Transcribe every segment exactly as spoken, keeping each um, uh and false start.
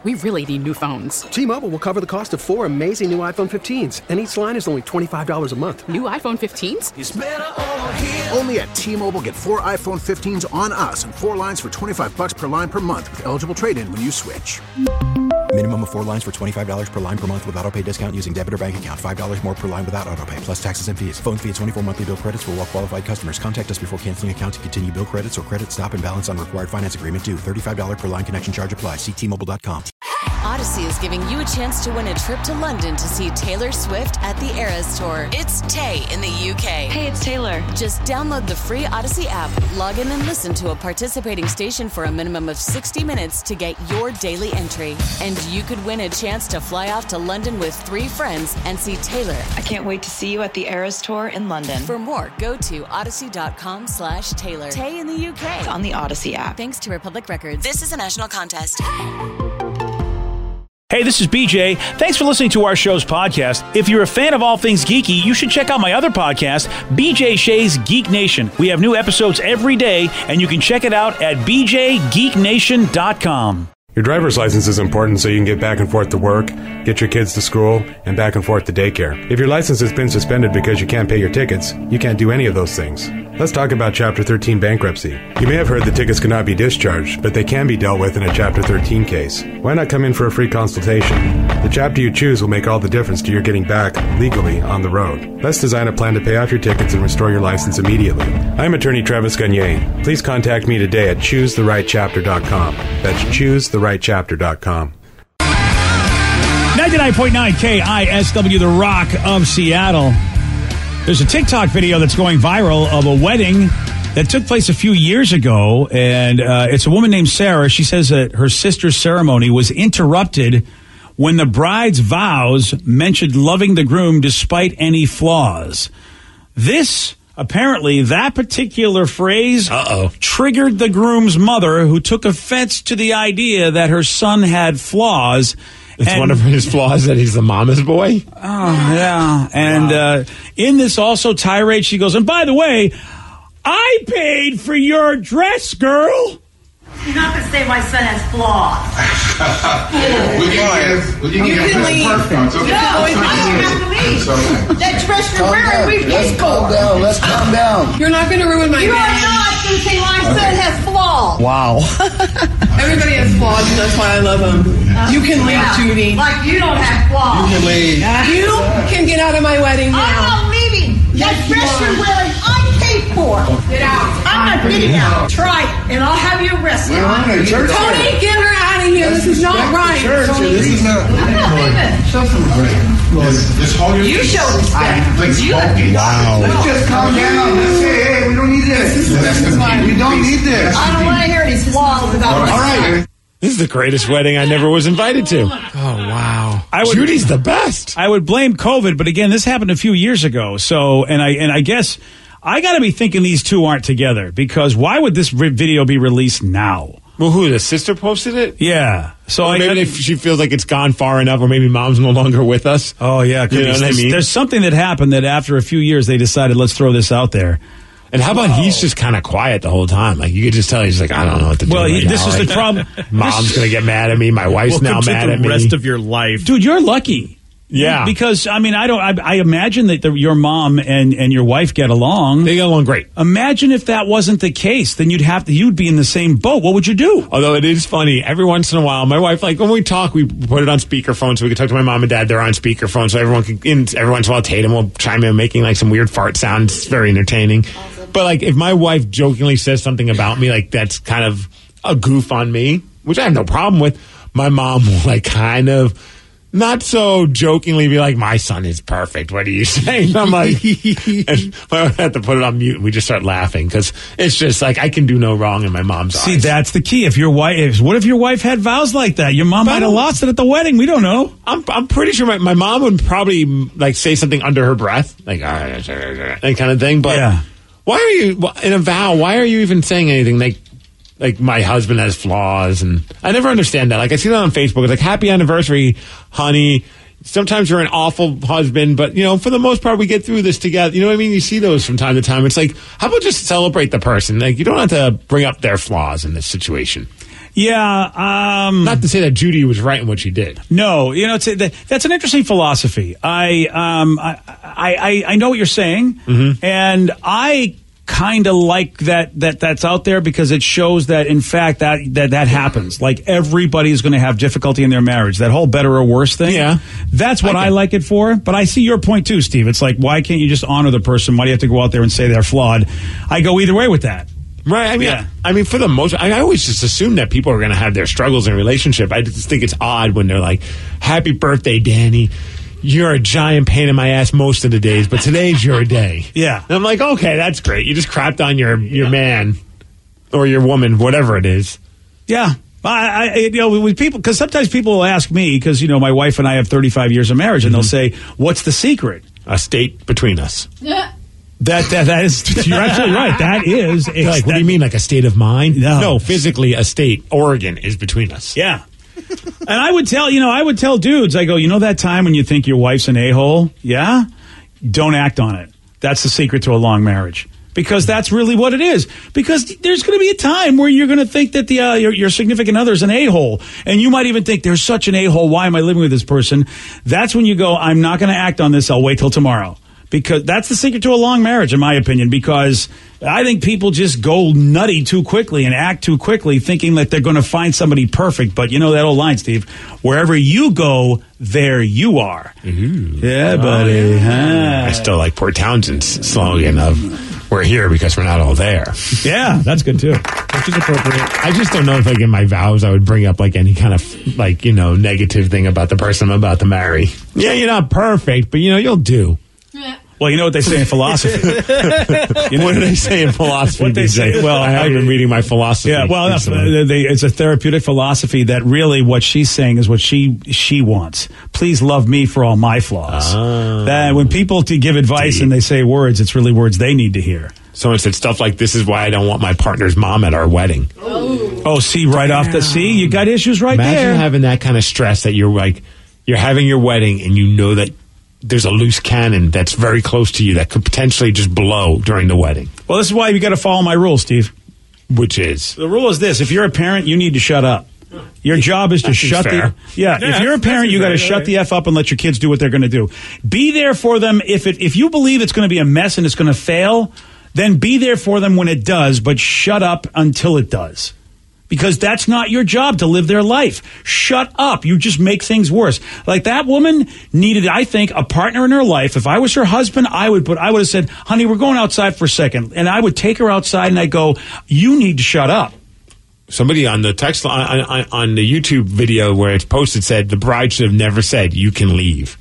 We really need new phones. T-Mobile will cover the cost of four amazing new iPhone fifteens, and each line is only twenty-five dollars a month. New iPhone fifteens? It's better over here. Only at T-Mobile, get four iPhone fifteens on us and four lines for twenty-five dollars per line per month with eligible trade-in when you switch. Minimum of four lines for twenty-five dollars per line per month with autopay discount using debit or bank account. five dollars more per line without autopay, plus taxes and fees. Phone fee at twenty-four monthly bill credits for well-qualified customers. Contact us before canceling account to continue bill credits or credit stop and balance on required finance agreement due. thirty-five dollars per line connection charge applies. See T Mobile dot com. Odyssey is giving you a chance to win a trip to London to see Taylor Swift at the Eras Tour. It's Tay in the U K. Hey, it's Taylor. Just download the free Odyssey app, log in and listen to a participating station for a minimum of sixty minutes to get your daily entry. And you could win a chance to fly off to London with three friends and see Taylor. I can't wait to see you at the Eras Tour in London. For more, go to odyssey.com slash Taylor. Tay in the U K. It's on the Odyssey app. Thanks to Republic Records. This is a national contest. Hey, this is B J. Thanks for listening to our show's podcast. If you're a fan of all things geeky, you should check out my other podcast, B J Shea's Geek Nation. We have new episodes every day, and you can check it out at b j geek nation dot com. Your driver's license is important so you can get back and forth to work, get your kids to school, and back and forth to daycare. If your license has been suspended because you can't pay your tickets, you can't do any of those things. Let's talk about Chapter thirteen bankruptcy. You may have heard the tickets cannot be discharged, but they can be dealt with in a Chapter thirteen case. Why not come in for a free consultation? The chapter you choose will make all the difference to your getting back, legally, on the road. Let's design a plan to pay off your tickets and restore your license immediately. I'm attorney Travis Gagne. Please contact me today at choose the right chapter dot com. That's choose the right chapter dot com. ninety-nine point nine K I S W, the Rock of Seattle. There's a TikTok video that's going viral of a wedding that took place a few years ago, and uh, it's a woman named Sarah. She says that her sister's ceremony was interrupted when the bride's vows mentioned loving the groom despite any flaws. This, apparently, that particular phrase Uh-oh. triggered the groom's mother, who took offense to the idea that her son had flaws. It's and, one of his flaws that he's the mama's boy? Oh, yeah. And wow. uh, in this also tirade, she goes, and by the way, I paid for your dress, girl. You're not going to say my son has flaws. Well, you can, well, you you can, can leave. Perfect. No, okay. I don't have to leave. That dress you're wearing, we just Calm down. Let's calm down. You're not going to ruin my You day. are not going to say my okay. son has flaws. Wow. Everybody has flaws, and that's why I love them. Uh, you can leave, yeah. Judy. Like you don't have flaws. You can leave. You can get out of my wedding now. I'm not leaving. That yes, dress you you're wearing, I paid for. Get out. I'm not getting out. Try it, and I'll have you arrested. Tony, get her out of here. This is not right. Tony, this is not. I'm not leaving. Show some respect. Just hold your. You show respect. You wow. Let's just calm down. Let's say, hey, we don't need this. We don't need this. I don't want to hear these flaws about All right. This is the greatest wedding I never was invited to. Oh, wow. I would, Judy's the best. I would blame COVID, but again, this happened a few years ago. So, and I and I guess I got to be thinking these two aren't together, because why would this re- video be released now? Well, who, the sister posted it? Yeah. So or I, maybe I, if she feels like it's gone far enough, or maybe mom's no longer with us. Oh, yeah. You know what I mean? There's something that happened that after a few years, they decided, let's throw this out there. And how about Whoa. he's just kind of quiet the whole time? Like, you could just tell he's like, I don't know what to do. Well, right he, this now. is like, the problem. Mom's going to get mad at me. My wife's Welcome now to mad the at me. rest of your life. Dude, you're lucky. Yeah. Because, I mean, I don't, I, I imagine that the, your mom and, and your wife get along. They get along great. Imagine if that wasn't the case, then you'd have to, you'd be in the same boat. What would you do? Although it is funny, every once in a while, my wife, like, when we talk, we put it on speakerphone so we can talk to my mom and dad. They're on speakerphone, so everyone can, in, every once in a while, Tatum will chime in making like some weird fart sounds. It's very entertaining. Awesome. But like, if my wife jokingly says something about me, like, that's kind of a goof on me, which I have no problem with, my mom will like kind of, not so jokingly be like, my son is perfect. What are you saying? I'm like, and I have to put it on mute and we just start laughing because it's just like, I can do no wrong in my mom's See, eyes. See, that's the key. If your wife, if, what if your wife had vows like that? Your mom but might have lost it at the wedding. We don't know. I'm I'm pretty sure my, my mom would probably like say something under her breath, like, that kind of thing. But yeah. Why are you, in a vow, why are you even saying anything like, like my husband has flaws, and I never understand that. Like I see that on Facebook. It's like, happy anniversary, honey. Sometimes you're an awful husband, but you know, for the most part, we get through this together. You know what I mean? You see those from time to time. It's like, how about just celebrate the person? Like, you don't have to bring up their flaws in this situation. Yeah. Um, Not to say that Judy was right in what she did. No, you know, it's a, that's an interesting philosophy. I, um, I, I, I know what you're saying, mm-hmm. and I kind of like that that that's out there because it shows that in fact that that that happens. Like everybody's going to have difficulty in their marriage. That whole better or worse thing. Yeah, that's what I, I like it for. But I see your point too, Steve. It's like, why can't you just honor the person? Why do you have to go out there and say they're flawed? I go either way with that. Right. I mean, yeah. I, I mean, for the most, I, I always just assume that people are going to have their struggles in a relationship. I just think it's odd when they're like, "Happy birthday, Danny. You're a giant pain in my ass most of the days, but today's your day." Yeah. And I'm like, okay, that's great. You just crapped on your, your man or your woman, whatever it is. Yeah. I, I you know, with people, because sometimes people will ask me, because, you know, my wife and I have thirty-five years of marriage, and mm-hmm. they'll say, "What's the secret?" A state between us. Yeah. That, that that is, you're absolutely right. That is. A, like, what that, do you mean, like a state of mind? No. No, physically, a state, Oregon, is between us. Yeah. And I would tell, you know, I would tell dudes, I go, you know that time when you think your wife's an a-hole? Yeah? Don't act on it. That's the secret to a long marriage. Because that's really what it is. Because there's going to be a time where you're going to think that the uh, your, your significant other is an a-hole. And you might even think, there's such an a-hole. Why am I living with this person? That's when you go, I'm not going to act on this. I'll wait till tomorrow. Because that's the secret to a long marriage, in my opinion, because I think people just go nutty too quickly and act too quickly thinking that they're going to find somebody perfect. But you know that old line, Steve, wherever you go, there you are. Mm-hmm. Yeah, buddy. Oh, yeah. Huh. I still like Port Townsend's slogan of, "We're here because we're not all there." Yeah, that's good too. Which is appropriate. I just don't know if, like, in my vows I would bring up, like, any kind of, like, you know, negative thing about the person I'm about to marry. Yeah, you're not perfect, but, you know, you'll do. Yeah. Well, you know what they say in philosophy. You know, what do they say in philosophy? What they say? Well, I haven't been reading my philosophy. Yeah, well, uh, they, it's a therapeutic philosophy that really what she's saying is what she she wants. Please love me for all my flaws. Oh. That when people to give advice Deep. and they say words, it's really words they need to hear. Someone said stuff like, "This is why I don't want my partner's mom at our wedding." Oh, oh see, right Damn. off the see, you got issues right Imagine there. Imagine having that kind of stress that you're like, you're having your wedding and you know that there's a loose cannon that's very close to you that could potentially just blow during the wedding. Well, this is why you got to follow my rule, Steve. Which is? The rule is this. If you're a parent, you need to shut up. Your job is to that shut fair. the... Yeah, yeah, if you're a parent, you got to shut the F up and let your kids do what they're going to do. Be there for them. If it, if you believe it's going to be a mess and it's going to fail, then be there for them when it does, but shut up until it does. Because that's not your job to live their life. Shut up. You just make things worse. Like that woman needed, I think, a partner in her life. If I was her husband, I would put, I would have said, "Honey, we're going outside for a second." And I would take her outside and I go, "You need to shut up." Somebody on the text on, on, on the YouTube video where it's posted said the bride should have never said, "You can leave."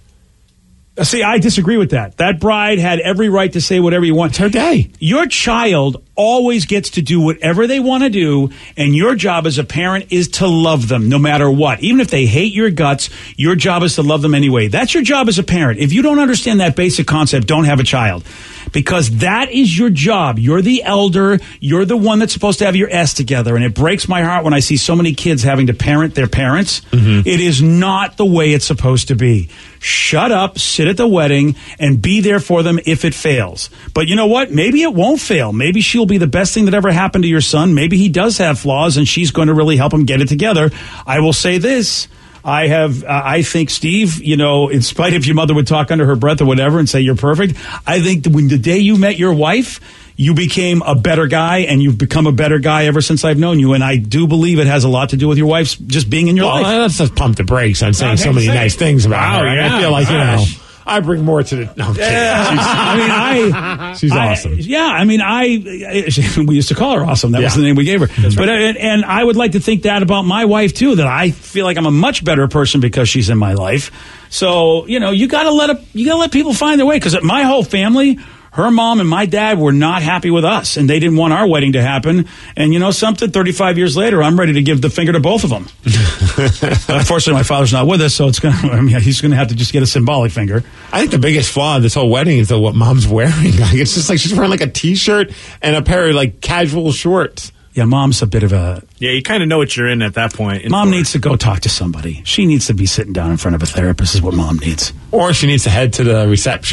See, I disagree with that. That bride had every right to say whatever you want. It's her day. Your child always gets to do whatever they want to do, and your job as a parent is to love them no matter what. Even if they hate your guts, your job is to love them anyway. That's your job as a parent. If you don't understand that basic concept, don't have a child. Because that is your job. You're the elder. You're the one that's supposed to have your S together. And it breaks my heart when I see so many kids having to parent their parents. Mm-hmm. It is not the way it's supposed to be. Shut up, sit at the wedding, and be there for them if it fails. But you know what? Maybe it won't fail. Maybe she'll be the best thing that ever happened to your son. Maybe he does have flaws, and she's going to really help him get it together. I will say this. I have, uh, I think, Steve, you know, in spite of your mother would talk under her breath or whatever and say you're perfect, I think that when the day you met your wife, you became a better guy, and you've become a better guy ever since I've known you. And I do believe it has a lot to do with your wife's just being in your well, life. Let's just pump the brakes on saying okay, so many say, nice things about her. Yeah, I feel like, gosh. you know, I bring more to the... No, I'm yeah. she's, I mean, I... She's I, awesome. Yeah, I mean, I... We used to call her awesome. That yeah. was the name we gave her. That's but right. and, and I would like to think that about my wife, too, that I feel like I'm a much better person because she's in my life. So, you know, you got to let a, you got to let people find their way. Because my whole family... Her mom and my dad were not happy with us, and they didn't want our wedding to happen. And you know something? thirty-five years later, I'm ready to give the finger to both of them. Unfortunately, my father's not with us, so it's gonna. I mean, he's going to have to just get a symbolic finger. I think the biggest flaw of this whole wedding is though what mom's wearing. Like, it's just like she's wearing like a T-shirt and a pair of like casual shorts. Yeah, mom's a bit of a... Yeah, you kind of know what you're in at that point. Mom needs to go talk to somebody. She needs to be sitting down in front of a therapist is what mom needs. Or she needs to head to the reception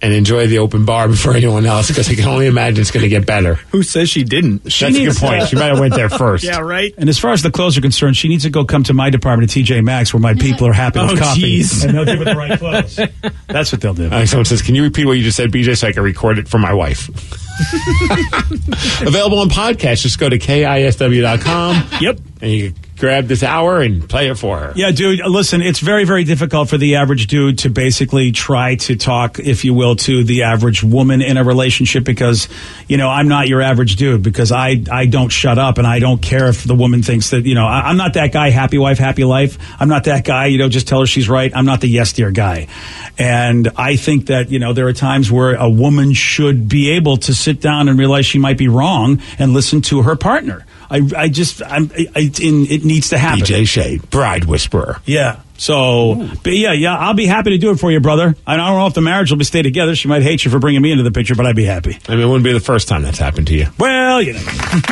and enjoy the open bar before anyone else because I can only imagine it's going to get better. Who says she didn't? That's a good point. She might have went there first. Yeah, right. And as far as the clothes are concerned, she needs to go come to my department at T J Maxx where my people are happy with Oh, coffee. geez. And they'll give her the right clothes. That's what they'll do. Uh, someone says, can you repeat what you just said, B J, so I can record it for my wife? Available on podcast. Just go to K I S W dot com. Yep. And you grab this hour and play it for her. Yeah, dude, listen, it's very, very difficult for the average dude to basically try to talk, if you will, to the average woman in a relationship because, you know, I'm not your average dude because I, I don't shut up and I don't care if the woman thinks that, you know, I, I'm not that guy, happy wife, happy life. I'm not that guy, you know, just tell her she's right. I'm not the yes dear guy. And I think that, you know, there are times where a woman should be able to sit down and realize she might be wrong and listen to her partner. I, I just, I'm, I, I, in, it needs to happen. B J Shea, Bride Whisperer. Yeah. So, Ooh. but yeah, yeah, I'll be happy to do it for you, brother. I don't know if the marriage will stay together. She might hate you for bringing me into the picture, but I'd be happy. I mean, it wouldn't be the first time that's happened to you. Well, you know.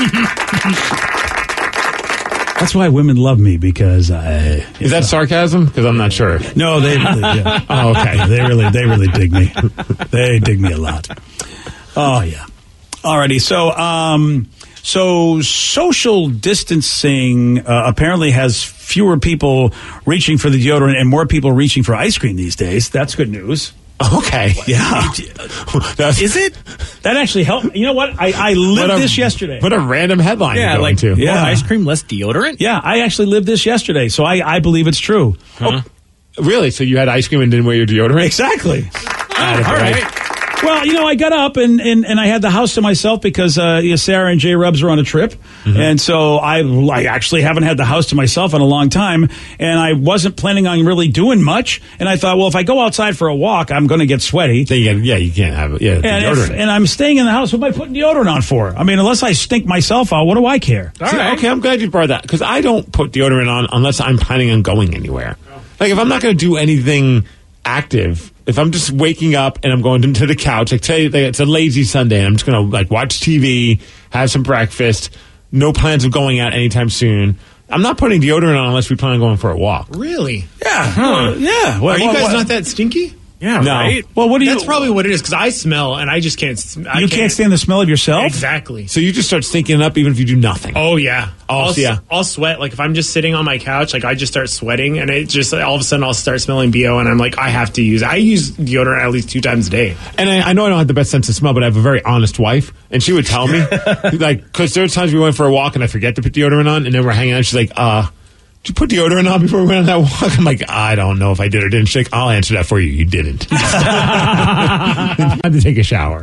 That's why women love me because I. Is that sarcasm? Because I'm not sure. No, they really. Yeah. Oh, okay. They really, they really dig me. They dig me a lot. Oh yeah. Alrighty. So, um. So social distancing uh, apparently has fewer people reaching for the deodorant and more people reaching for ice cream these days. That's good news. Okay. Yeah. Is it? That actually helped. You know what? I, I lived what a, this yesterday. What a random headline yeah, you're going like, to. Yeah, Yeah. ice cream, less deodorant? Yeah, I actually lived this yesterday, so I, I believe it's true. Huh? Oh, really? So you had ice cream and didn't wear your deodorant? Exactly. Oh, all right. Well, you know, I got up and, and, and I had the house to myself because uh, you know, Sarah and J Rubs are on a trip. Mm-hmm. And so I, I actually haven't had the house to myself in a long time. And I wasn't planning on really doing much. And I thought, well, if I go outside for a walk, I'm going to get sweaty. Then you get, yeah, you can't have it. Yeah, and, deodorant. if, and I'm staying in the house. What am I putting deodorant on for? I mean, unless I stink myself out, what do I care? See, right. Okay, I'm glad you brought that because I don't put deodorant on unless I'm planning on going anywhere. Like if I'm not going to do anything active, if I'm just waking up and I'm going to the couch, like say it's a lazy Sunday and I'm just going to like watch T V, have some breakfast, no plans of going out anytime soon. I'm not putting deodorant on unless we plan on going for a walk. Really? Yeah. Huh. Well, yeah. Well, Are you well, guys what? not that stinky? Yeah, no. right? Well, what do you... That's probably what it is, because I smell, and I just can't... I you can't, can't stand the smell of yourself? Exactly. So you just start stinking up even if you do nothing? Oh, yeah. Oh, I'll, yeah. I'll sweat. Like, if I'm just sitting on my couch, like, I just start sweating, and it just, all of a ssudden, I'll start smelling B O, and I'm like, I have to use... I use deodorant at least two times a day. And I, I know I don't have the best sense of smell, but I have a very honest wife, and she would tell me, like, because there were times we went for a walk, and I forget to put deodorant on, and then we're hanging out, she's like, uh... did you put deodorant on before we went on that walk? I'm like, I don't know if I did or didn't. She's like, I'll answer that for you. You didn't. I had to take a shower.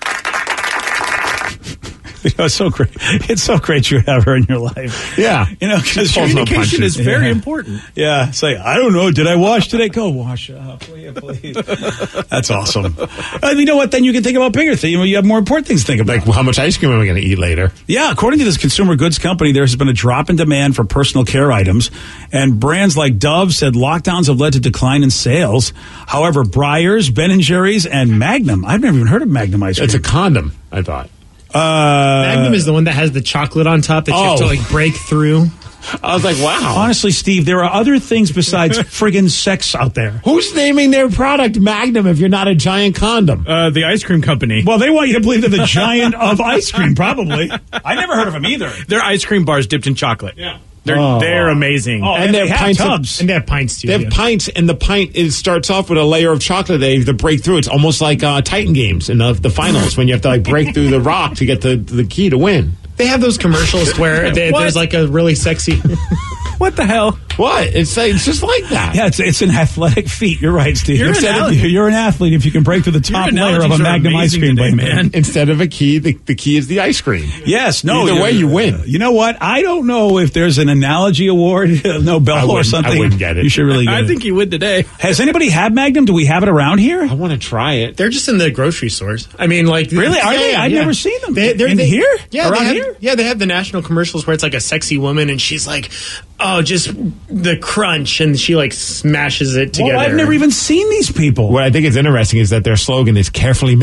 You know, it's so great. It's so great you have her in your life. Yeah. You know, because communication is very yeah. important. Yeah. Say, I don't know. Did I wash today? Go wash up. Will you, please? That's awesome. Uh, you know what? Then you can think about bigger things. You know, you have more important things to think about. Like, well, how much ice cream am I going to eat later? Yeah. According to this consumer goods company, there has been a drop in demand for personal care items, and brands like Dove said lockdowns have led to decline in sales. However, Breyers, Ben and Jerry's, and Magnum. I've never even heard of Magnum ice cream. It's a condom, I thought. Uh, Magnum is the one that has the chocolate on top that you oh. have to like break through. I was like, wow. Honestly, Steve, there are other things besides friggin' sex out there. Who's naming their product Magnum if you're not a giant condom? Uh, the ice cream company. Well, they want you to believe they're the giant of ice cream, probably. I never heard of them either. They're ice cream bars dipped in chocolate. Yeah. They're Oh. they're amazing. Oh, And and they they have have pints of- tubs. And they have pints too. They have yeah. pints, and the pint is starts off with a layer of chocolate they have to break through. It's almost like uh, Titan games in the, the finals when you have to like break through the rock to get the, the key to win. They have those commercials where they, there's like a really sexy. What the hell? What? It's like, it's just like that. Yeah, it's it's an athletic feat. You're right, Steve. You're Instead an of, athlete. you're an athlete if you can break through the top Your layer of a analogies are Magnum ice amazing cream, today, man. man. Instead of a key, the, the key is the ice cream. Yes, no. Either way, you're- you win. You know what? I don't know if there's an analogy award, Nobel I or wouldn't- something. I wouldn't get it. You should really get I it. think you would today. Has anybody had Magnum? Do we have it around here? I want to try it. They're just in the grocery stores. I mean, like Really? Are yeah, they? yeah, I've yeah. never seen them. They, they're In they, here? Yeah, Around they have, here? Yeah, they have the national commercials where it's like a sexy woman and she's like, "Oh, just the crunch," and she like smashes it together. Well, I've never even seen these people. What I think is interesting is that their slogan is carefully made.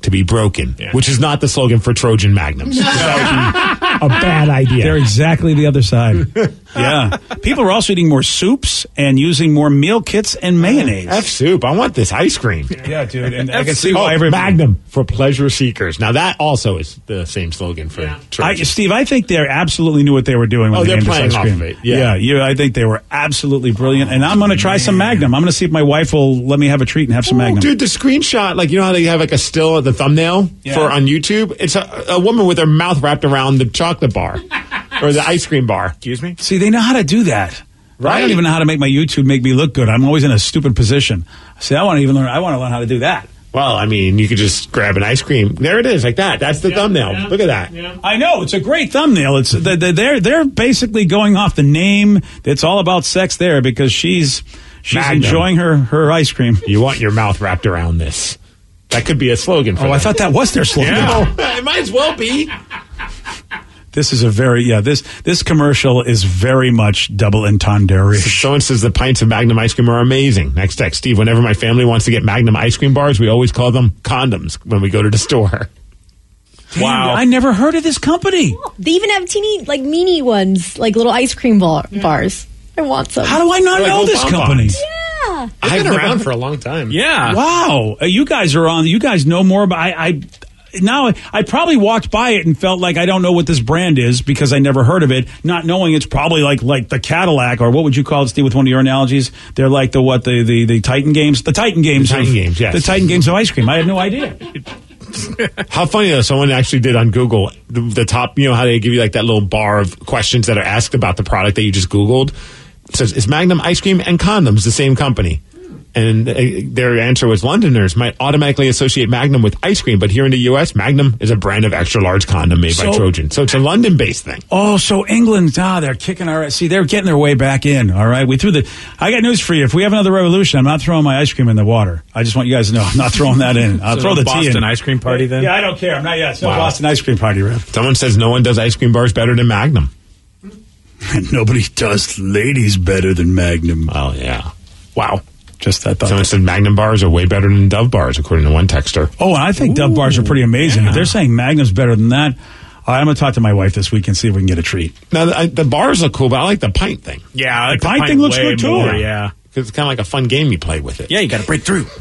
to be broken, yeah. which is not the slogan for Trojan Magnums. That would be a bad idea. They're exactly the other side. Yeah. People are also eating more soups and using more meal kits and mayonnaise. F soup. I want this ice cream. Yeah, dude. And I can see why every Magnum for pleasure seekers. Now that also is the same slogan for yeah. I, Steve, I think they absolutely knew what they were doing. When oh, they they're playing ice off cream. of it. Yeah, yeah. You, I think they were absolutely brilliant. And I'm going to try some Magnum. I'm going to see if my wife will let me have a treat and have some oh, Magnum. Dude, the screenshot, like you know how they have like a still of the thumbnail yeah. for on YouTube? It's a, a woman with her mouth wrapped around the chocolate bar or the ice cream bar. Excuse me? See, they know how to do that. Right. I don't even know how to make my YouTube make me look good. I'm always in a stupid position. See, I want to even learn. I want to learn how to do that. Well, I mean, you could just grab an ice cream. There it is, like that. That's the yeah, thumbnail. Yeah, Look at that. Yeah. I know it's a great thumbnail. It's they're they're basically going off the name. It's all about sex there because she's she's Magnum. enjoying her her ice cream. You want your mouth wrapped around this. That could be a slogan for Oh, them. I thought that was their slogan. Yeah. It might as well be. This is a very, yeah, this this commercial is very much double entendre-ish. Someone says the pints of Magnum ice cream are amazing. Next text, Steve, whenever my family wants to get Magnum ice cream bars, we always call them condoms when we go to the store. Damn, wow. I never heard of this company. Oh, they even have teeny, like, meanie ones, like little ice cream bar- yeah. bars. I want some. How do I not like know this company? Yeah. It's been around for a long time. Yeah. Wow. Uh, you guys are on, you guys know more about, I, I Now, I probably walked by it and felt like I don't know what this brand is because I never heard of it, not knowing it's probably like like the Cadillac, or what would you call it, Steve, with one of your analogies? They're like the what, the the, the Titan games? The Titan games. The Titan of, games, yes. The Titan games of ice cream. I had no idea. How funny though, someone actually did on Google the, the top, you know how they give you like that little bar of questions that are asked about the product that you just Googled? It says, is Magnum ice cream and condoms the same company? And uh, their answer was, Londoners might automatically associate Magnum with ice cream, but here in the U S, Magnum is a brand of extra-large condom made so, by Trojan. So it's a London-based thing. Oh, so England, ah, they're kicking our... See, they're getting their way back in, all right? We threw the... I got news for you. If we have another revolution, I'm not throwing my ice cream in the water. I just want you guys to know I'm not throwing that in. I'll so throw the tea in. Boston ice cream party, then? Yeah, I don't care. I'm not yet. It's no wow. Boston ice cream party, Rev. Someone says no one does ice cream bars better than Magnum. And nobody does ladies better than Magnum. Oh, yeah. Wow. Just that thought. Someone said Magnum bars are way better than Dove bars, according to one texter. Oh, and I think Ooh, Dove bars are pretty amazing. Yeah. If they're saying Magnum's better than that, all right, I'm going to talk to my wife this week and see if we can get a treat. Now, the, I, the bars look cool, but I like the pint thing. Yeah, I like the, the pint, pint thing looks good, too. More, yeah. Because it's kind of like a fun game you play with it. Yeah, you got to break through.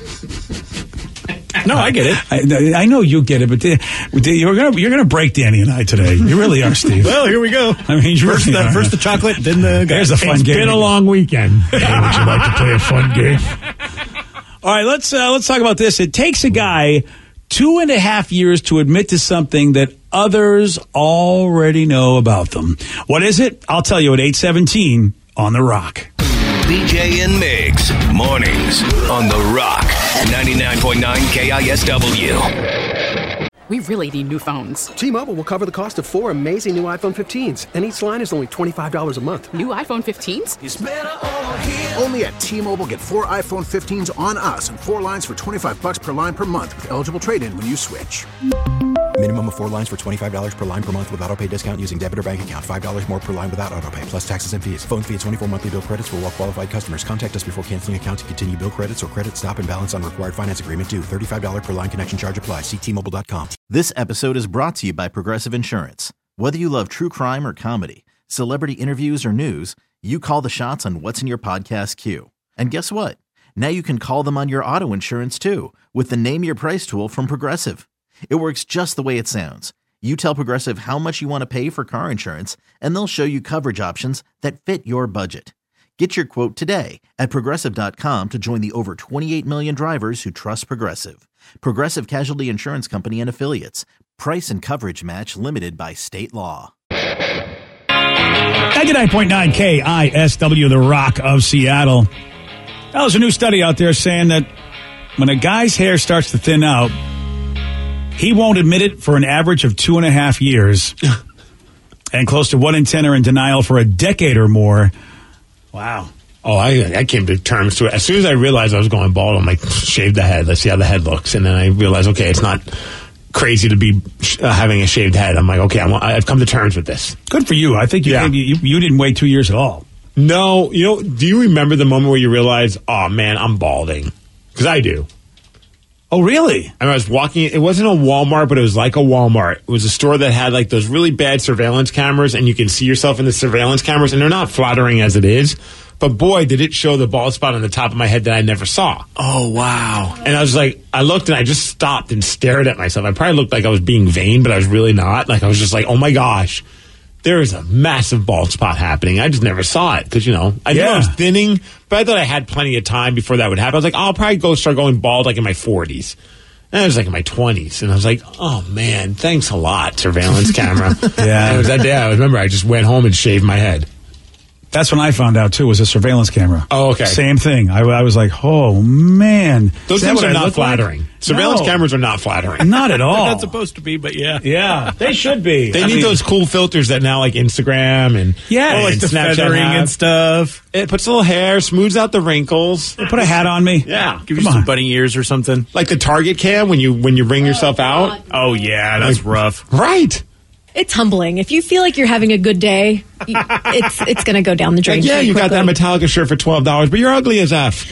No, I get it. I, I know you get it, but you're gonna you're gonna break Danny and I today. You really are, Steve. Well, here we go. I mean, first, really the, first the chocolate, then the. There's a fun it's game. It's been a long weekend. Hey, would you like to play a fun game? All right, let's uh, let's talk about this. It takes a guy two and a half years to admit to something that others already know about them. What is it? I'll tell you at eight seventeen on The Rock. B J and Migs, mornings on The Rock, ninety-nine point nine K I S W. We really need new phones. T-Mobile will cover the cost of four amazing new iPhone fifteens, and each line is only twenty-five dollars a month. New iPhone fifteens? It's better over here. Only at T-Mobile, get four iPhone fifteens on us and four lines for twenty-five bucks per line per month with eligible trade-in when you switch. Minimum of four lines for twenty-five dollars per line per month with autopay discount using debit or bank account. five dollars more per line without autopay, plus taxes and fees. Phone fee at twenty-four monthly bill credits for well-qualified customers. Contact us before canceling account to continue bill credits or credit stop and balance on required finance agreement due. thirty-five dollars per line connection charge applies. See T Mobile dot com. This episode is brought to you by Progressive Insurance. Whether you love true crime or comedy, celebrity interviews or news, you call the shots on what's in your podcast queue. And guess what? Now you can call them on your auto insurance too with the Name Your Price tool from Progressive. It works just the way it sounds. You tell Progressive how much you want to pay for car insurance, and they'll show you coverage options that fit your budget. Get your quote today at Progressive dot com to join the over twenty-eight million drivers who trust Progressive. Progressive Casualty Insurance Company and Affiliates. Price and coverage match limited by state law. ninety-nine point nine K I S W, The Rock of Seattle. Now, there's a new study out there saying that when a guy's hair starts to thin out, he won't admit it for an average of two and a half years. And close to one in ten are in denial for a decade or more. Wow. Oh, I I came to terms to it. As soon as I realized I was going bald, I'm like, shave the head. Let's see how the head looks. And then I realized, okay, it's not crazy to be uh, having a shaved head. I'm like, okay, I'm, I've come to terms with this. Good for you. I think you, yeah. came, you you didn't wait two years at all. No. You know, do you remember the moment where you realize, oh, man, I'm balding? Because I do. Oh, really? I, mean, I was walking. It wasn't a Walmart, but it was like a Walmart. It was a store that had like those really bad surveillance cameras, and you can see yourself in the surveillance cameras, and they're not flattering as it is. But boy, did it show the bald spot on the top of my head that I never saw. Oh, wow. And I was like, I looked and I just stopped and stared at myself. I probably looked like I was being vain, but I was really not. Like I was just like, oh my gosh, there is a massive bald spot happening. I just never saw it because, you know, I Yeah. knew I was thinning, but I thought I had plenty of time before that would happen. I was like, I'll probably go start going bald like in my forties. And I was like in my twenties. And I was like, oh man, thanks a lot, surveillance camera. Yeah. And it was that day I remember I just went home and shaved my head. That's when I found out, too, was a surveillance camera. Oh, okay. Same thing. I, I was like, oh, man. Those Is that things what are I not look like? flattering. Surveillance No. cameras are not flattering. Not at all. They're not supposed to be, but yeah. Yeah, they should be. They I need mean, those cool filters that now like Instagram and Yeah. and Like The Snapchat feathering have. and stuff. It puts a little hair, smooths out the wrinkles. Put a hat on me. Yeah, Give you Come some on. bunny ears or something. like the Target cam when you when you ring yourself out. Oh, yeah, that's rough. Right. It's humbling. If you feel like you're having a good day, you, it's it's going to go down the drain. Like, yeah, pretty you got that quickly. Metallica shirt for twelve dollars, but you're ugly as F.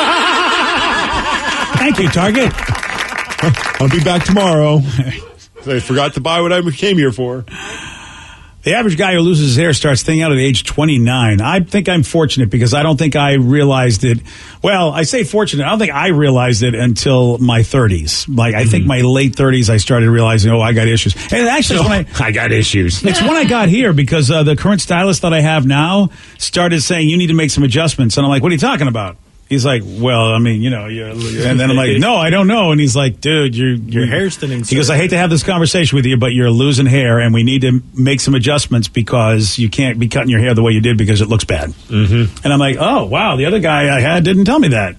Thank you, Target. I'll be back tomorrow. I forgot to buy what I came here for. The average guy who loses his hair starts thinning out at age twenty-nine. I think I'm fortunate because I don't think I realized it. Well, I say fortunate. I don't think I realized it until my thirties. Like, I think my late thirties, I started realizing, oh, I got issues. And actually, it's when I, I got issues. it's when I got here because uh, the current stylist that I have now started saying, you need to make some adjustments. And I'm like, what are you talking about? He's like, well, I mean, you know, you're, and then I'm like, no, I don't know. And he's like, dude, you're, your hair's thinning. He goes, I hate to have this conversation with you, but you're losing hair, and we need to make some adjustments because you can't be cutting your hair the way you did because it looks bad. Mm-hmm. And I'm like, oh, wow, the other guy I had didn't tell me that.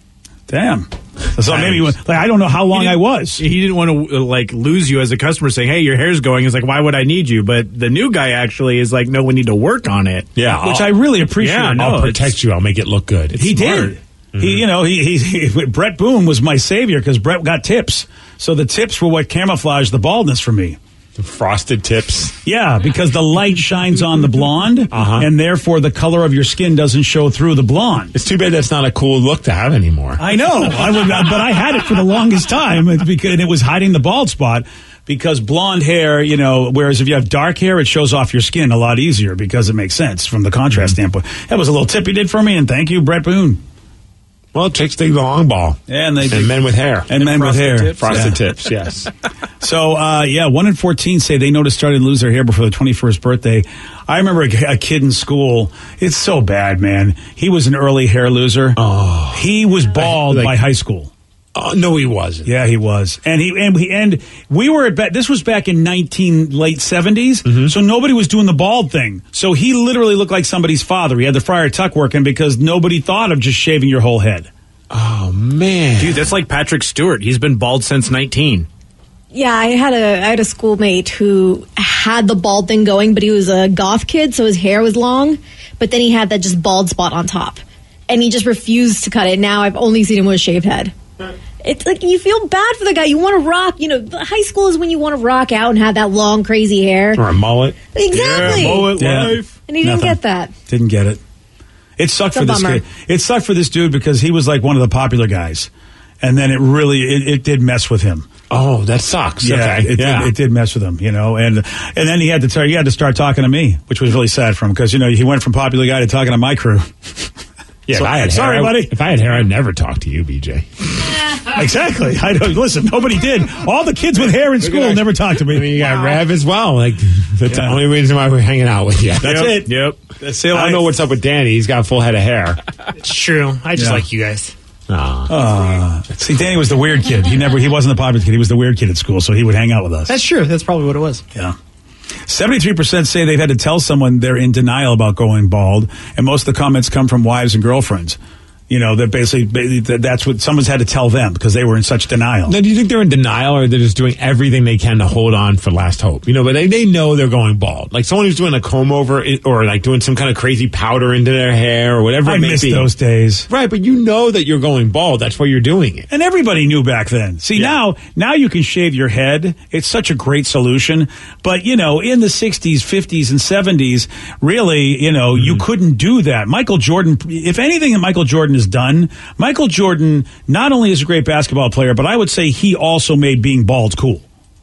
Damn. So maybe, like, I don't know how long I was. He didn't want to like lose you as a customer saying, hey, your hair's going. He's like, why would I need you? But the new guy actually is like, no, we need to work on it. Yeah, Which I'll, I really appreciate. Yeah, no, I'll it's- protect you. I'll make it look good. He did. He, you know, he, he, he Brett Boone was my savior because Brett got tips. So the tips were what camouflaged the baldness for me. Frosted tips. Yeah, because the light shines on the blonde, Uh-huh. and therefore the color of your skin doesn't show through the blonde. It's too bad that's not a cool look to have anymore. I know, I would, but I had it for the longest time, it's because, and it was hiding the bald spot. Because blonde hair, you know, whereas if you have dark hair, it shows off your skin a lot easier because it makes sense from the contrast standpoint. That was a little tip he did for me, and thank you, Brett Boone. Well, chicks dig the long ball. Yeah, and they And men with hair. and, men with hair, tips. Frosted Yeah. tips, yes. So, uh, yeah, one in fourteen say they noticed started to lose their hair before their twenty-first birthday. I remember a, a kid in school. It's so bad, man. He was an early hair loser. Oh. He was bald Like- by high school. Oh, no, he wasn't. Yeah, he was, and he and we and we were at ba- this was back in nineteen late seventies, Mm-hmm. so nobody was doing the bald thing. So he literally looked like somebody's father. He had the Friar Tuck working because nobody thought of just shaving your whole head. Oh, man. Dude, that's like Patrick Stewart. He's been bald since nineteen. Yeah, I had a I had a schoolmate who had the bald thing going, but he was a goth kid, so his hair was long, but then he had that just bald spot on top, and he just refused to cut it. Now I've only seen him with a shaved head. It's like you feel bad for the guy. You want to rock, you know. High school is when you want to rock out and have that long, crazy hair. Or a mullet. Exactly. Yeah, mullet Yeah. life. And he didn't Nothing. get that. Didn't get it. It sucked It's a for this bummer. kid. It sucked for this dude because he was like one of the popular guys, and then it really it, it did mess with him. Oh, that sucks. Yeah, okay. it, yeah. Did, it did mess with him, you know, and and then he had to tell, he had to start talking to me, which was really sad for him because you know he went from popular guy to talking to my crew. yeah, So- if I had sorry, hair, I- buddy. if I had hair, I'd never talk to you, B J. Exactly. I don't listen. Nobody did. All the kids with hair in school that. never talked to me. I mean, you got Rev as well. Like, that's the Yeah. only reason why we're hanging out with you. That's Yep. it. Yep. That's it. I don't know what's up with Danny. He's got a full head of hair. It's true. I just Yeah. like you guys. Aw. Uh, see, Danny was the weird kid. He never. He wasn't the popular kid. He was the weird kid at school, so he would hang out with us. That's true. That's probably what it was. Yeah. seventy-three percent say they've had to tell someone they're in denial about going bald, and most of the comments come from wives and girlfriends. You know, that basically that's what someone's had to tell them because they were in such denial. Now, do you think they're in denial or they're just doing everything they can to hold on for last hope? You know, but they, they know they're going bald. Like someone who's doing a comb over it, or like doing some kind of crazy powder into their hair or whatever I it may miss be. those days. Right, but you know that you're going bald. That's why you're doing it. And everybody knew back then. See, Yeah. now now you can shave your head. It's such a great solution. But, you know, in the sixties, fifties, and seventies, really, you know, Mm-hmm. you couldn't do that. Michael Jordan, if anything that Michael Jordan has is done. Michael Jordan not only is a great basketball player, but I would say he also made being bald cool.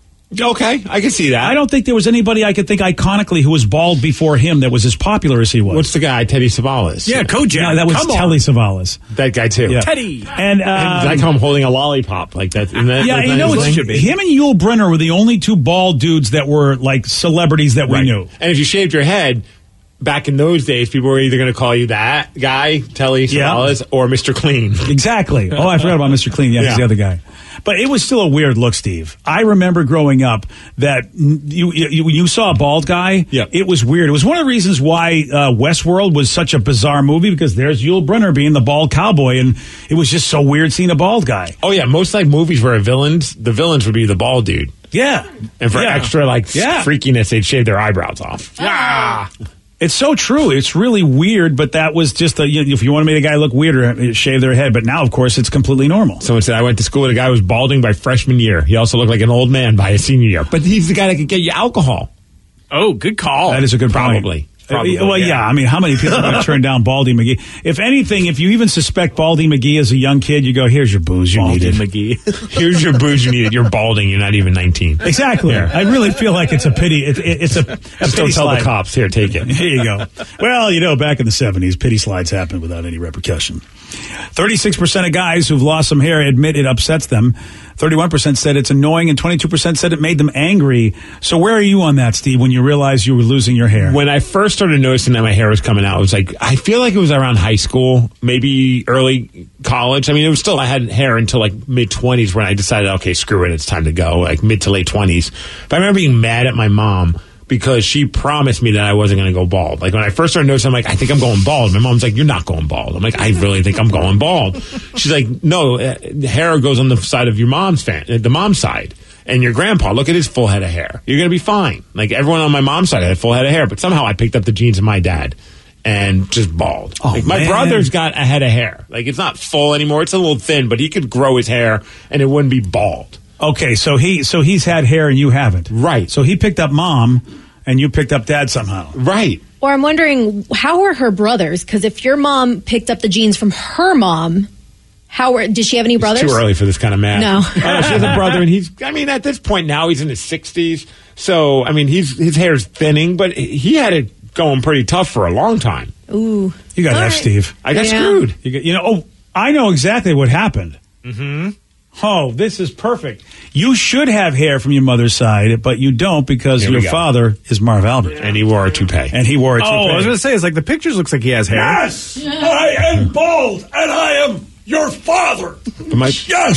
Okay, I can see that. I don't think there was anybody I could think iconically who was bald before him that was as popular as he was. What's the guy? Teddy Savalas. Yeah, Kojak. No, that was Come on. Telly Savalas. That guy too. Yeah. Teddy. And, um, and I come holding a lollipop like that. Isn't that yeah, isn't you that know, his it's, thing? him and Yul Brynner were the only two bald dudes that were like celebrities that we Right. knew. And if you shaved your head, back in those days, people were either going to call you that guy, Telly Savalas, yeah. or Mister Clean. Exactly. Oh, I forgot about Mister Clean. Yeah, yeah. he's the other guy. But it was still a weird look, Steve. I remember growing up that you you, you saw a bald guy. Yeah. It was weird. It was one of the reasons why uh, Westworld was such a bizarre movie, because there's Yul Brynner being the bald cowboy, and it was just so weird seeing a bald guy. Oh, yeah. Most like movies where villains, the villains would be the bald dude. Yeah. And for yeah. extra like yeah. freakiness, they'd shave their eyebrows off. Yeah. It's so true. It's really weird, but that was just a, you know, if you want to make a guy look weirder, shave their head. But now, of course, it's completely normal. Someone said I went to school with a guy who was balding by freshman year. He also looked like an old man by his senior year. But he's the guy that could get you alcohol. Oh, good call. That is a good point. Probably. Probably, well, yeah. yeah. I mean, how many people are going to turn down Baldy McGee? If anything, if you even suspect Baldy McGee as a young kid, you go, here's your booze you Baldy needed. McGee. Here's your booze you needed. You're balding. You're not even nineteen. Exactly. Here. I really feel like it's a pity. It, it, it's a, a Just pity don't tell slide. the cops. Here, take it. Here you go. Well, you know, back in the seventies, pity slides happened without any repercussion. thirty-six percent of guys who've lost some hair admit it upsets them. thirty-one percent said it's annoying, and twenty-two percent said it made them angry. So where are you on that, Steve, when you realized you were losing your hair? When I first started noticing that my hair was coming out, it was like, I feel like it was around high school, maybe early college. I mean, it was still, I had hair until like mid-twenties when I decided, okay, screw it, it's time to go, like mid to late twenties. But I remember being mad at my mom because she promised me that I wasn't going to go bald. Like when I first started noticing, I'm like, I think I'm going bald. My mom's like, you're not going bald. I'm like, I really think I'm going bald. She's like, no, uh, hair goes on the side of your mom's fan, the mom's side. And your grandpa, look at his full head of hair. You're going to be fine. Like everyone on my mom's side had a full head of hair, but somehow I picked up the genes of my dad and just bald. Oh, like my man. brother's got a head of hair. Like it's not full anymore. It's a little thin, but he could grow his hair and it wouldn't be bald. Okay, so he so he's had hair and you haven't. Right. So he picked up mom and you picked up dad somehow. Right. Or I'm wondering, how are her brothers? Because if your mom picked up the genes from her mom, how are, did she have any brothers? It's too early for this kind of math. No. uh, she has a brother, and he's, I mean, at this point now, he's in his sixties. So, I mean, he's his hair's thinning, but he had it going pretty tough for a long time. Ooh. You got All F, right. Steve. I got Yeah. screwed. You, got, you know, oh, I know exactly what happened. Mm-hmm. Oh, this is perfect. You should have hair from your mother's side, but you don't because Here we your go. father is Marv Albert. And he wore a toupee. And he wore a toupee. Oh, I was going to say, it's like the pictures looks like he has hair. Yes, I am bald, and I am your father. But my,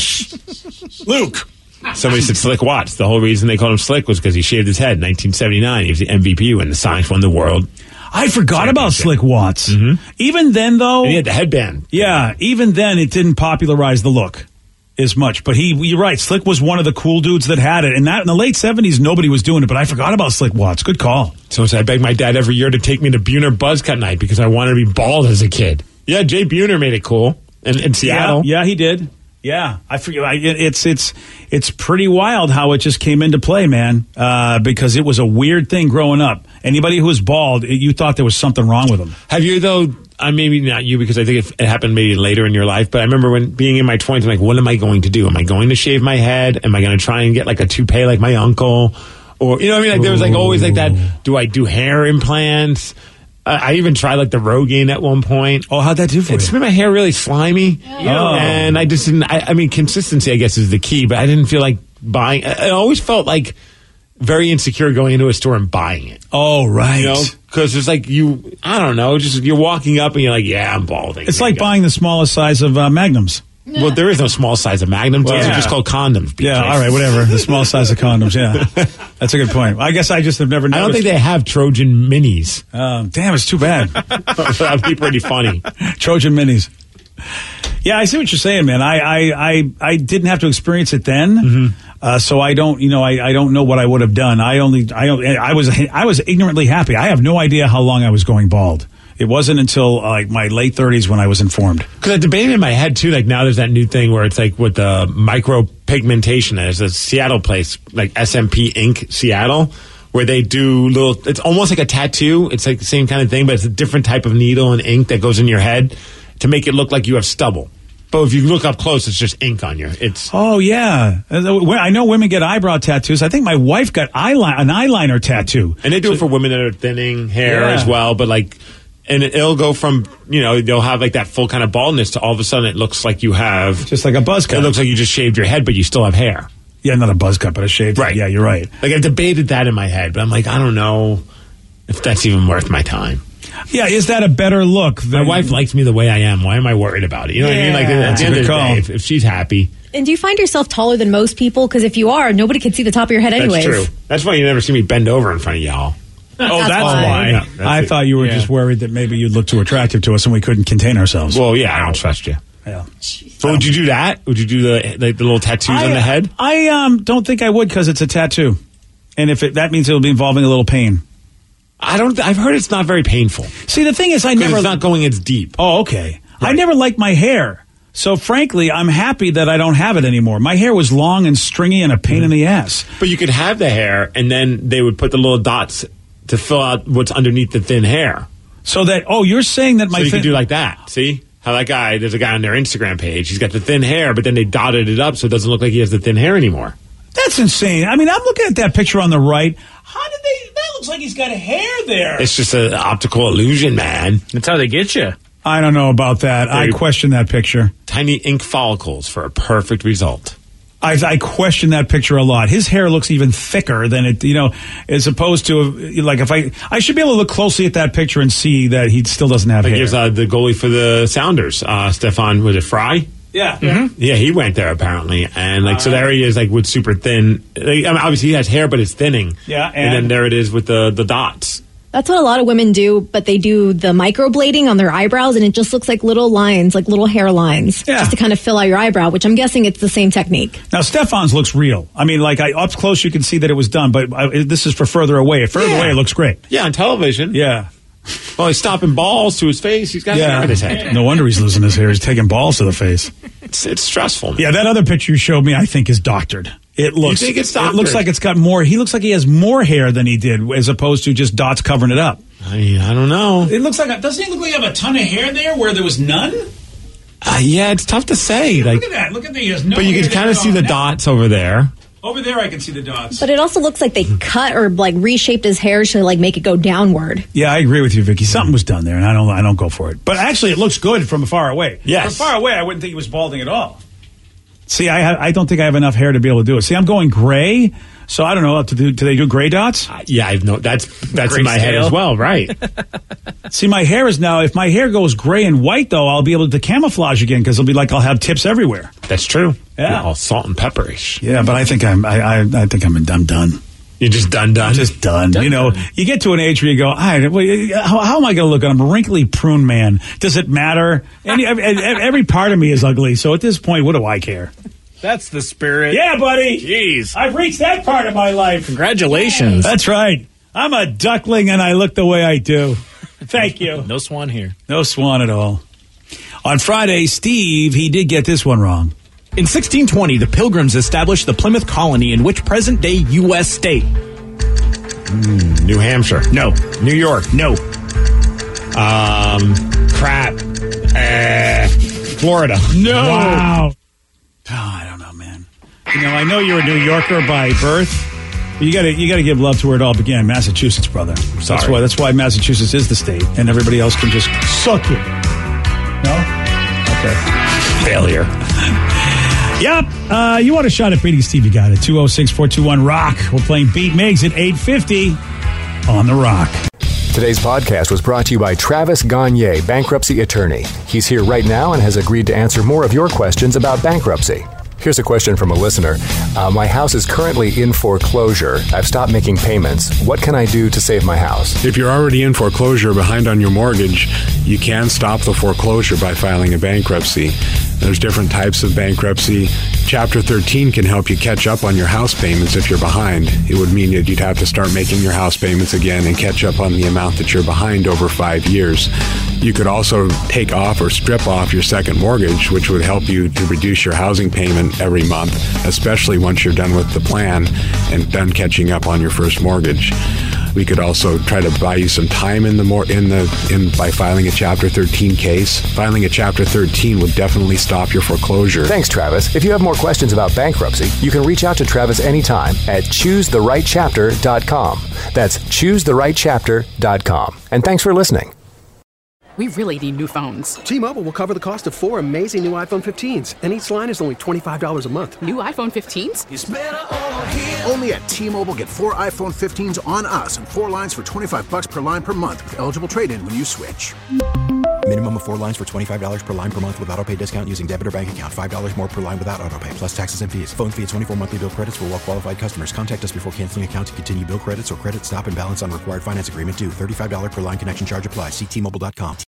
Yes, Luke. somebody said Slick Watts. The whole reason they called him Slick was because he shaved his head in nineteen seventy-nine. He was the M V P when the Sonics won the world. I forgot about Slick Watts. Mhm. Even then, though, And he had the headband. yeah, even then, it didn't popularize the look as much. But he, you're right, Slick was one of the cool dudes that had it. And that in the late seventies, nobody was doing it. But I forgot about Slick Watts. Good call. So I begged my dad every year to take me to Buhner Buzzcut Night because I wanted to be bald as a kid. Yeah, Jay Buhner made it cool in, in Seattle. Yeah, yeah, he did. Yeah, I forget. I, it, it's it's it's pretty wild how it just came into play, man. Uh, because it was a weird thing growing up. Anybody who was bald, it, you thought there was something wrong with them. Have you, though, uh, maybe not you because I think it, it happened maybe later in your life, but I remember when being in my twenties, I'm like, what am I going to do? Am I going to shave my head? Am I going to try and get like a toupee like my uncle? Or, you know what I mean? Like there was like always like that, do I do hair implants? Uh, I even tried like the Rogaine at one point. Oh, how'd that do for It's you? made my hair really slimy. Oh. And I just didn't, I, I mean, consistency, I guess, is the key, but I didn't feel like buying, I, I always felt like very insecure going into a store and buying it. Oh, right. You know, because it's like you, I don't know, just you're walking up and you're like, yeah, I'm balding. It's There like you go. buying the smallest size of uh, Magnums. Well, there is no small size of Magnum. Those Well, are yeah. just called condoms. B J. Yeah, all right, whatever. The small size of condoms, yeah. That's a good point. I guess I just have never I noticed. don't think they have Trojan minis. Um, damn, it's too bad. That would be pretty funny. Trojan minis. Yeah, I see what you're saying, man. I I, I, I didn't have to experience it then, Mm-hmm. uh, so I don't, you know, I, I don't know what I would have done. I only, I, I was, I was ignorantly happy. I have no idea how long I was going bald. It wasn't until uh, like my late thirties when I was informed. Because I debated in my head too. Like now, there's that new thing where it's like with the micropigmentation. There's a Seattle place like S M P Incorporated Seattle, where they do little. It's almost like a tattoo. It's like the same kind of thing, but it's a different type of needle and ink that goes in your head to make it look like you have stubble. But if you look up close, it's just ink on you. It's Oh, yeah. I know women get eyebrow tattoos. I think my wife got eyeliner, an eyeliner tattoo. And they do so, it for women that are thinning hair yeah. as well. But like, and it'll go from, you know, they'll have like that full kind of baldness to all of a sudden it looks like you have. Just like a buzz cut. It looks like you just shaved your head, but you still have hair. Yeah, not a buzz cut, but a shaved Right. head. Yeah, you're right. Like I debated that in my head, but I'm like, I don't know if that's even worth my time. Yeah, is that a better look? Than... My wife likes me the way I am. Why am I worried about it? You know yeah, what I mean? Like at the end of the day, if, if she's happy. And do you find yourself taller than most people? Because if you are, nobody can see the top of your head anyways. That's true. That's why you never see me bend over in front of y'all. Oh, that's, that's why. why. Yeah, that's I it. thought you were yeah. just worried that maybe you'd look too attractive to us and we couldn't contain ourselves. Well, yeah, I don't trust you. Yeah. So would you do that? Would you do the like the little tattoos I, on the head? I um don't think I would because it's a tattoo, and if it, that means it'll be involving a little pain. I don't. I've heard it's not very painful. See, the thing is, I never. It's not going as deep. Oh, okay. Right. I never liked my hair, so frankly, I'm happy that I don't have it anymore. My hair was long and stringy and a pain mm. in the ass. But you could have the hair, and then they would put the little dots to fill out what's underneath the thin hair. So that oh, you're saying that my so you thin- could do like that. See how that guy? There's a guy on their Instagram page. He's got the thin hair, but then they dotted it up so it doesn't look like he has the thin hair anymore. That's insane. I mean, I'm looking at that picture on the right. How did they? That looks like he's got hair there. It's just an optical illusion, man. That's how they get you. I don't know about that. Very I question that picture. Tiny ink follicles for a perfect result. I, I question that picture a lot. His hair looks even thicker than it, you know, as opposed to like if I, I should be able to look closely at that picture and see that he still doesn't have like hair. Here's uh, the goalie for the Sounders, uh, Stefan, was it Fry? Yeah, mm-hmm. yeah, he went there apparently, and like uh, so there he is, like with super thin. Like, I mean, obviously he has hair, but it's thinning. Yeah, and, and then there it is with the the dots. That's what a lot of women do, but they do the microblading on their eyebrows, and it just looks like little lines, like little hair lines, yeah. just to kind of fill out your eyebrow. Which I'm guessing it's the same technique. Now Stefan's looks real. I mean, like I, up close you can see that it was done, but I, this is for further away. Further yeah. away, it looks great. Yeah, on television. Yeah. Well, he's stopping balls to his face. He's got yeah. hair in his head. No wonder he's losing his hair. He's taking balls to the face. It's, it's stressful. Man. Yeah, that other picture you showed me, I think, is doctored. It looks. You think it's doctored? It looks like it's got more. He looks like he has more hair than he did, as opposed to just dots covering it up. I mean, I don't know. It looks like. A, doesn't he look like he have a ton of hair there where there was none? Uh, yeah, it's tough to say. Yeah, like, look at that. Look at that. He has no. But you can kind of see the now. dots over there. Over there, I can see the dots. But it also looks like they cut or like reshaped his hair to like make it go downward. Yeah, I agree with you, Vicky. Something was done there, and I don't. I don't go for it. But actually, it looks good from far away. Yes. From far away, I wouldn't think he was balding at all. See, I ha- I don't think I have enough hair to be able to do it. See, I'm going gray, so I don't know. To do, do they do gray dots? Uh, yeah, I've no. That's that's in my head as well, right? See, my hair is now. If my hair goes gray and white, though, I'll be able to camouflage again because it'll be like I'll have tips everywhere. That's true. Yeah, all salt and pepperish. Yeah, but I think I'm. I I, I think I'm. I'm done. You're just done, done, I'm just done. done. You know, you get to an age where you go, I, how, how am I going to look? I'm a wrinkly prune man. Does it matter? Any, every, every part of me is ugly. So at this point, what do I care? That's the spirit. Yeah, buddy. Jeez. I've reached that part of my life. Congratulations. That's right. I'm a duckling and I look the way I do. Thank you. No swan here. No swan at all. On Friday, Steve, he did get this one wrong. In sixteen twenty, the Pilgrims established the Plymouth colony in which present-day U S state? Mm, New Hampshire. No. New York. No. Um, crap. Uh, Florida. No. Wow. Oh, I don't know, man. You know, I know you're a New Yorker by birth. But you got to you got to give love to where it all began, Massachusetts, brother. Sorry. That's why that's why Massachusetts is the state, and everybody else can just suck it. No. Okay. Failure. Yep. Uh, you want a shot at beating Steve? You got it. two oh six, four two one, ROCK. We're playing Beat Migs at eight fifty on The Rock. Today's podcast was brought to you by Travis Gagne, bankruptcy attorney. He's here right now and has agreed to answer more of your questions about bankruptcy. Here's a question from a listener. Uh, my house is currently in foreclosure. I've stopped making payments. What can I do to save my house? If you're already in foreclosure behind on your mortgage, you can stop the foreclosure by filing a bankruptcy. There's different types of bankruptcy. Chapter thirteen can help you catch up on your house payments if you're behind. It would mean that you'd have to start making your house payments again and catch up on the amount that you're behind over five years. You could also take off or strip off your second mortgage, which would help you to reduce your housing payment every month, especially once you're done with the plan and done catching up on your first mortgage. We could also try to buy you some time in the more in the in by filing a Chapter thirteen case. Filing a Chapter thirteen would definitely stop your foreclosure. Thanks, Travis. If you have more questions about bankruptcy, you can reach out to Travis anytime at choose the right chapter dot com. That's choose the right chapter dot com. And thanks for listening. We really need new phones. T-Mobile will cover the cost of four amazing new iPhone fifteens, and each line is only twenty-five dollars a month. New iPhone fifteens? It's better over here. Only at T-Mobile, get four iPhone fifteens on us and four lines for twenty-five bucks per line per month with eligible trade-in when you switch. Minimum of four lines for twenty-five dollars per line per month with auto pay discount using debit or bank account. five dollars more per line without auto pay, plus taxes and fees. Phone fee at twenty-four monthly bill credits for well-qualified customers. Contact us before canceling account to continue bill credits or credit stop and balance on required finance agreement due. thirty-five dollars per line connection charge applies. See T Mobile dot com.